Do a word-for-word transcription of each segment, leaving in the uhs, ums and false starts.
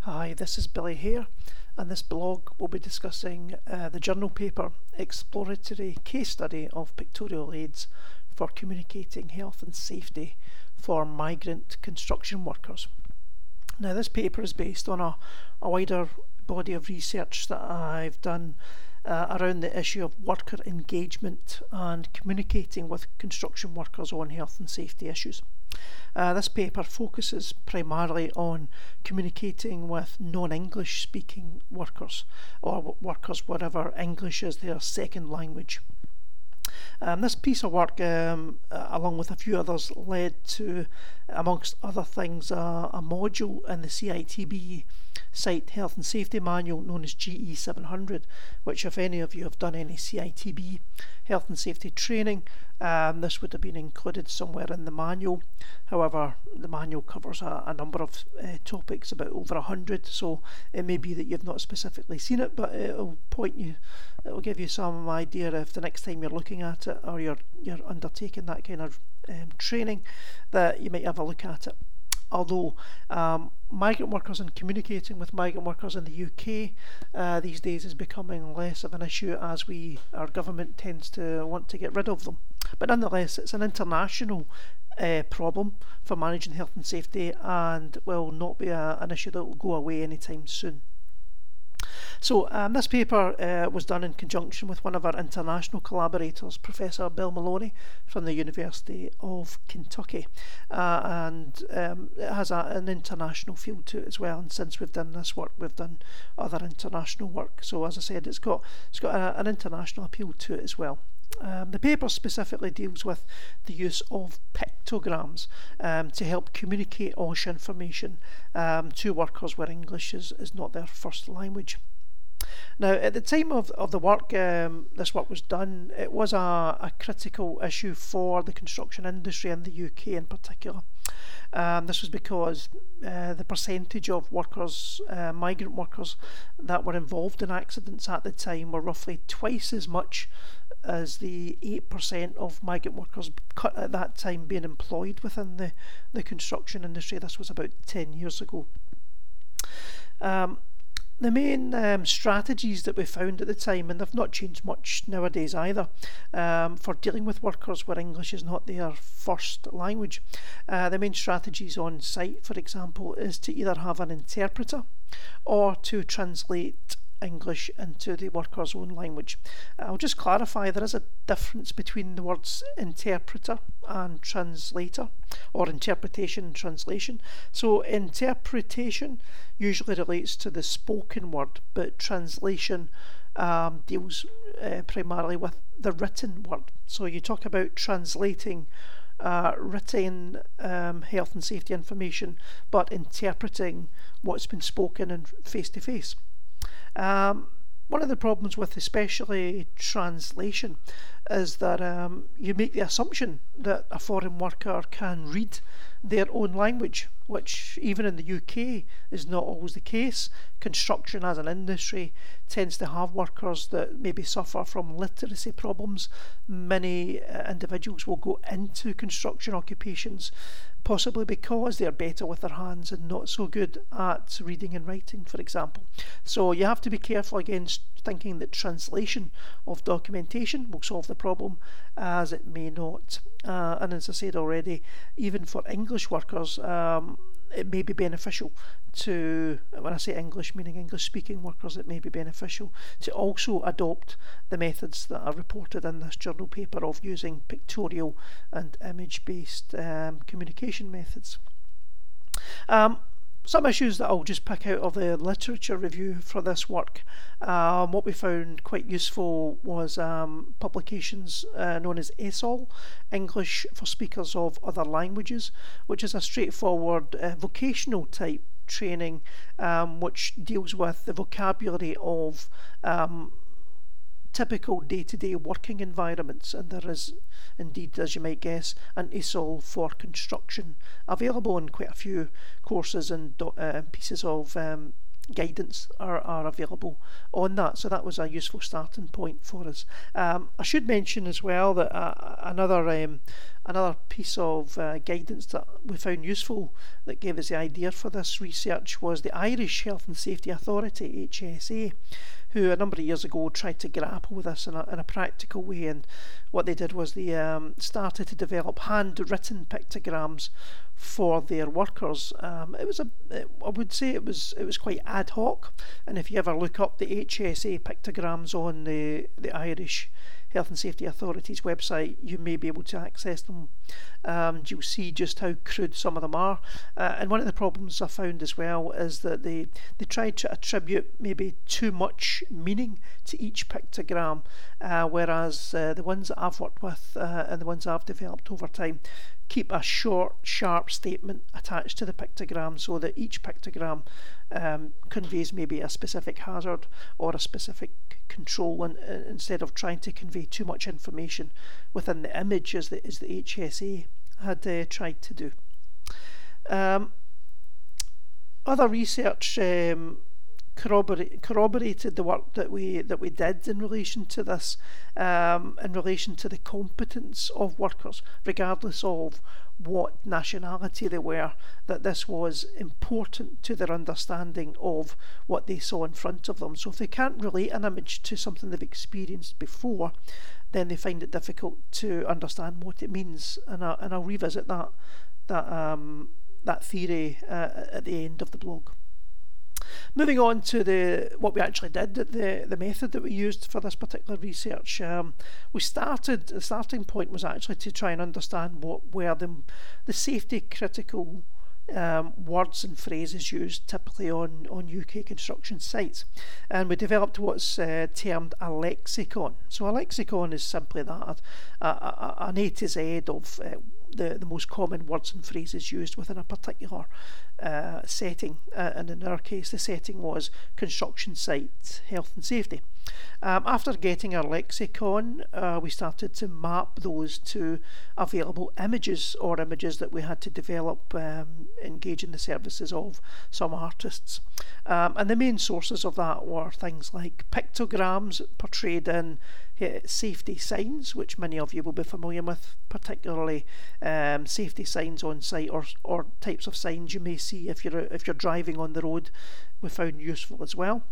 Hi, this is Billy here, and this blog will be discussing uh, the journal paper Exploratory Case Study of Pictorial Aids for Communicating Health and Safety for Migrant Construction Workers. Now, this paper is based on a, a wider body of research that I've done uh, around the issue of worker engagement and communicating with construction workers on health and safety issues. Uh, this paper focuses primarily on communicating with non-English speaking workers, or workers wherever English is their second language. Um, this piece of work, um, uh, along with a few others, led to, amongst other things, uh, a module in the C I T B Site Health and Safety Manual known as G E seven hundred, which, if any of you have done any C I T B health and safety training, um, this would have been included somewhere in the manual. However, the manual covers a, a number of uh, topics, about over a hundred, so it may be that you've not specifically seen it, but it'll point you, it'll give you some idea if the next time you're looking at it or you're you're undertaking that kind of um, training, that you might have a look at it. Although um, migrant workers and communicating with migrant workers in the U K uh, these days is becoming less of an issue, as we our government tends to want to get rid of them. But nonetheless, it's an international uh, problem for managing health and safety, and will not be a, an issue that will go away anytime soon. So um, this paper uh, was done in conjunction with one of our international collaborators, Professor Bill Maloney from the University of Kentucky, uh, and um, it has a, an international feel to it as well. And since we've done this work, we've done other international work. So as I said, it's got it's got a, an international appeal to it as well. Um, the paper specifically deals with the use of pictograms um, to help communicate OSHA information um, to workers where English is, is not their first language. Now, at the time of, of the work, um, this work was done, it was a, a critical issue for the construction industry in the U K in particular. Um, this was because uh, the percentage of workers, uh, migrant workers, that were involved in accidents at the time were roughly twice as much as the eight percent of migrant workers at that time being employed within the, the construction industry. This was about ten years ago. Um, The main um, strategies that we found at the time, and they've not changed much nowadays either, um, for dealing with workers where English is not their first language. Uh, the main strategies on site, for example, is to either have an interpreter or to translate English into the worker's own language. I'll just clarify, there is a difference between the words interpreter and translator, or interpretation and translation. So interpretation usually relates to the spoken word, but translation um, deals uh, primarily with the written word. So you talk about translating uh, written um, health and safety information, but interpreting what's been spoken and face to face. Um, one of the problems with especially translation is that um, you make the assumption that a foreign worker can read their own language, which even in the U K is not always the case. Construction as an industry tends to have workers that maybe suffer from literacy problems. Many uh, individuals will go into construction occupations possibly because they're better with their hands and not so good at reading and writing, for example. So you have to be careful against thinking that translation of documentation will solve the problem, as it may not. Uh, and as I said already, even for English workers, um, it may be beneficial to, when I say English, meaning English speaking workers, it may be beneficial to also adopt the methods that are reported in this journal paper of using pictorial and image based um, communication methods. Um, Some issues that I'll just pick out of the literature review for this work. Um, what we found quite useful was um, publications uh, known as E S O L, English for Speakers of Other Languages, which is a straightforward uh, vocational type training um, which deals with the vocabulary of um, typical day-to-day working environments, and there is indeed, as you might guess, an E S O L for construction available in quite a few courses and uh, pieces of um, guidance are, are available on that. So that was a useful starting point for us. Um, I should mention as well that uh, another um, another piece of uh, guidance that we found useful that gave us the idea for this research was the Irish Health and Safety Authority, H S A, who a number of years ago tried to grapple with this in a, in a practical way, and what they did was they um, started to develop handwritten pictograms for their workers. Um, it was a, it, I would say it was it was quite ad hoc, and if you ever look up the H S A pictograms on the the Irish Health and Safety Authority's website, you may be able to access them. Um, you'll see just how crude some of them are. Uh, and one of the problems I found as well is that they, they tried to attribute maybe too much meaning to each pictogram, uh, whereas uh, the ones that I've worked with uh, and the ones I've developed over time keep a short, sharp statement attached to the pictogram, so that each pictogram um, conveys maybe a specific hazard or a specific control, and, uh, instead of trying to convey too much information within the image as the, as the H S A had uh, tried to do. Um, other research um, corroborate, corroborated the work that we that we did in relation to this, um, in relation to the competence of workers, regardless of what nationality they were, that this was important to their understanding of what they saw in front of them. So if they can't relate an image to something they've experienced before, then they find it difficult to understand what it means. And, I, and I'll revisit that that um, that theory uh, at the end of the blog. Moving on to the what we actually did, the the method that we used for this particular research. Um, we started, the starting point was actually to try and understand what were the, the safety critical um, words and phrases used typically on, on U K construction sites. And we developed what's uh, termed a lexicon. So a lexicon is simply that, a, a, an A to Z of uh, the, the most common words and phrases used within a particular uh, setting, uh, and in our case the setting was construction site health and safety. Um, after getting our lexicon, uh, we started to map those to available images, or images that we had to develop, um, engaging the services of some artists. Um, and the main sources of that were things like pictograms portrayed in uh, safety signs, which many of you will be familiar with, particularly um, safety signs on site, or or types of signs you may see if you're if you're driving on the road. We found useful as well.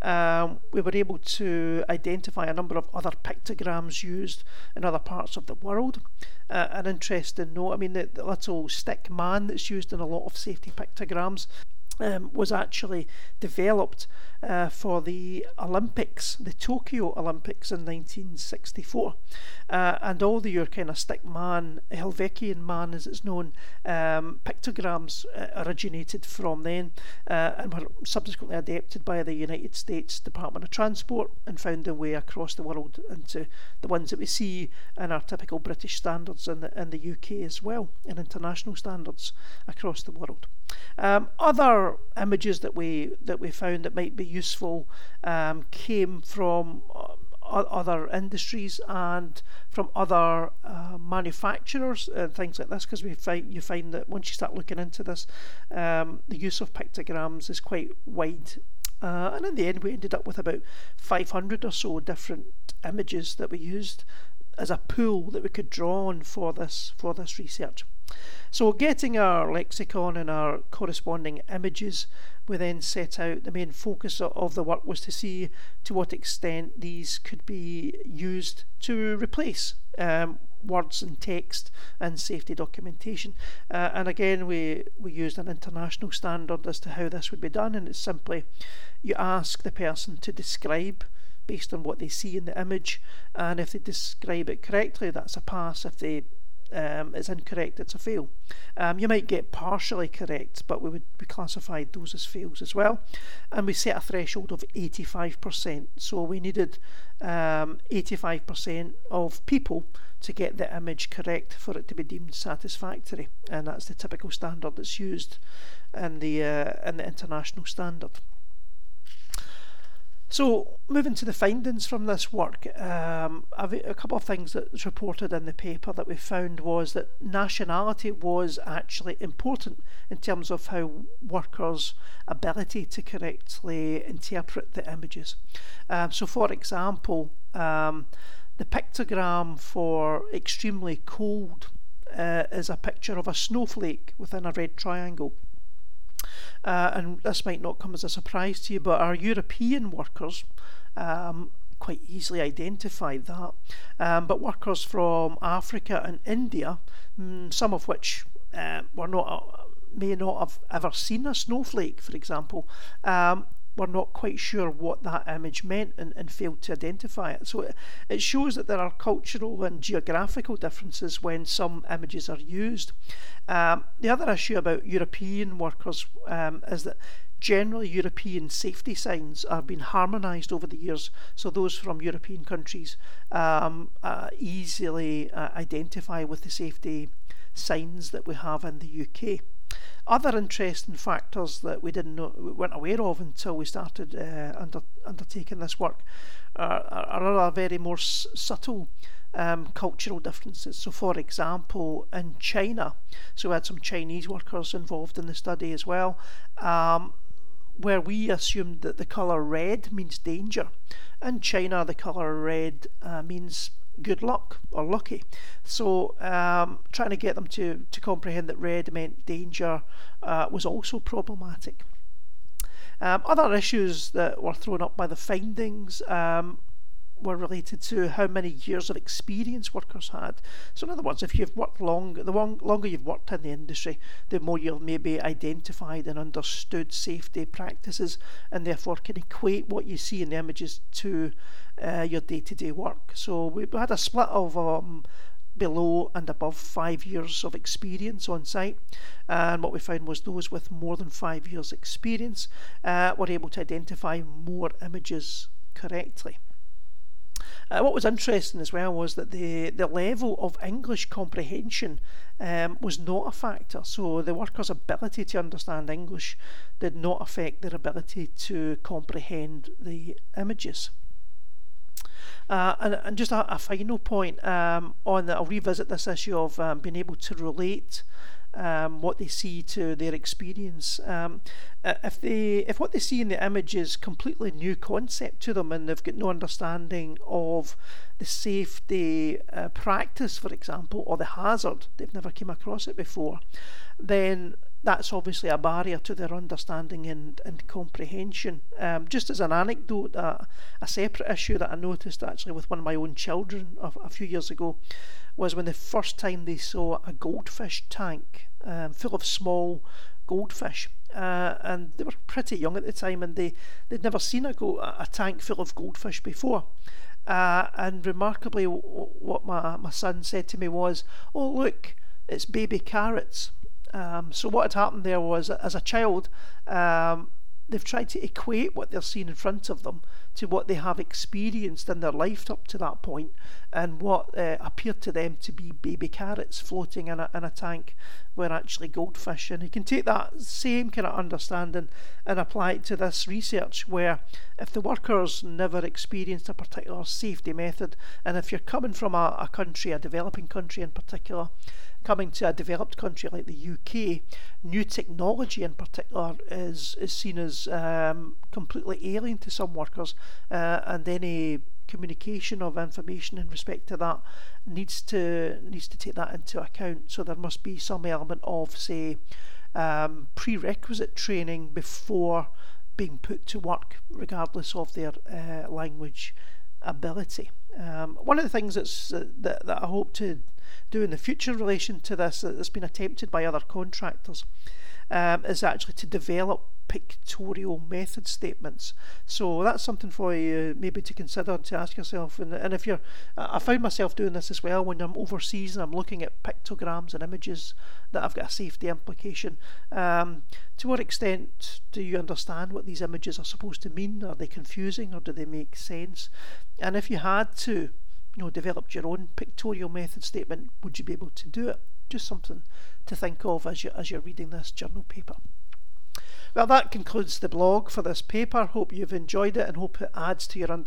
Um, we were able to identify a number of other pictograms used in other parts of the world. Uh, an interesting note, I mean, the, the little stick man that's used in a lot of safety pictograms Um, was actually developed uh, for the Olympics, the Tokyo Olympics in nineteen sixty-four, uh, and all the your kind of stick man, Helvetian man as it's known, um, pictograms uh, originated from then, uh, and were subsequently adapted by the United States Department of Transport and found their way across the world into the ones that we see in our typical British standards in the, in the U K as well, and international standards across the world. Um, other images that we that we found that might be useful um, came from uh, other industries and from other uh, manufacturers and things like this, because we find you find that once you start looking into this, um, the use of pictograms is quite wide. Uh, and in the end, we ended up with about five hundred or so different images that we used as a pool that we could draw on for this for this research. So getting our lexicon and our corresponding images, we then set out the main focus of the work was to see to what extent these could be used to replace um, words and text and safety documentation. Uh, and again, we, we used an international standard as to how this would be done, and it's simply you ask the person to describe based on what they see in the image, and if they describe it correctly, that's a pass. If they Um, it's incorrect, it's a fail. Um, you might get partially correct, but we would we classified those as fails as well. And we set a threshold of eighty-five percent. So we needed um, eighty-five percent of people to get the image correct for it to be deemed satisfactory. And that's the typical standard that's used in the uh, in the international standard. So, moving to the findings from this work, um, a couple of things that's reported in the paper that we found was that nationality was actually important in terms of how workers' ability to correctly interpret the images. Um, so, for example, um, the pictogram for extremely cold uh, is a picture of a snowflake within a red triangle. Uh, and this might not come as a surprise to you, but our European workers um, quite easily identified that. Um, but workers from Africa and India, mm, some of which uh, were not uh, may not have ever seen a snowflake, for example, um, were not quite sure what that image meant and, and failed to identify it. So it, it shows that there are cultural and geographical differences when some images are used. Um, the other issue about European workers um, is that generally European safety signs are being harmonised over the years, so those from European countries um, uh, easily uh, identify with the safety signs that we have in the U K. Other interesting factors that we didn't know, we weren't aware of until we started uh, under, undertaking this work are, are other very more s- subtle um, cultural differences. So, for example, in China, so we had some Chinese workers involved in the study as well, um, where we assumed that the colour red means danger. In China, the colour red uh, means good luck or lucky. So um, trying to get them to, to comprehend that red meant danger uh, was also problematic. Um, other issues that were thrown up by the findings um, were related to how many years of experience workers had. So in other words, if you've worked long, the long, longer you've worked in the industry, the more you've maybe identified and understood safety practices, and therefore can equate what you see in the images to uh, your day-to-day work. So we had a split of um, below and above five years of experience on site, and what we found was those with more than five years experience uh, were able to identify more images correctly. Uh, what was interesting as well was that the, the level of English comprehension um, was not a factor. So the workers' ability to understand English did not affect their ability to comprehend the images. Uh, and, and just a, a final point um, on that, I'll revisit this issue of um, being able to relate Um, what they see to their experience. Um, if they, if what they see in the image is completely new concept to them, and they've got no understanding of the safety uh, practice, for example, or the hazard, they've never come across it before, then that's obviously a barrier to their understanding and, and comprehension. Um, just as an anecdote, uh, a separate issue that I noticed actually with one of my own children a, a few years ago was when the first time they saw a goldfish tank um, full of small goldfish. Uh, and they were pretty young at the time, and they, they'd never seen a, go- a tank full of goldfish before. Uh, and remarkably, w- what my, my son said to me was, "Oh, look, it's baby carrots." Um, so what had happened there was, as a child, um, they've tried to equate what they're seeing in front of them to what they have experienced in their life up to that point, and what uh, appeared to them to be baby carrots floating in a, in a tank were actually goldfish. And you can take that same kind of understanding and apply it to this research, where if the workers never experienced a particular safety method, and if you're coming from a, a country, a developing country in particular, coming to a developed country like the U K, new technology in particular is, is seen as um, completely alien to some workers, uh, and any communication of information in respect to that needs to needs to take that into account. So there must be some element of, say, um, prerequisite training before being put to work, regardless of their uh, language ability. Um, one of the things that's uh, that, that I hope to do in the future in relation to this, that's been attempted by other contractors, um, is actually to develop pictorial method statements. So that's something for you maybe to consider, to ask yourself. And, and if you're, I found myself doing this as well when I'm overseas and I'm looking at pictograms and images that have got a safety implication. Um, to what extent do you understand what these images are supposed to mean? Are they confusing, or do they make sense? And if you had to, you know, developed your own pictorial method statement, would you be able to do it? Just something to think of as you as you're reading this journal paper. Well, that concludes the blog for this paper. Hope you've enjoyed it and hope it adds to your understanding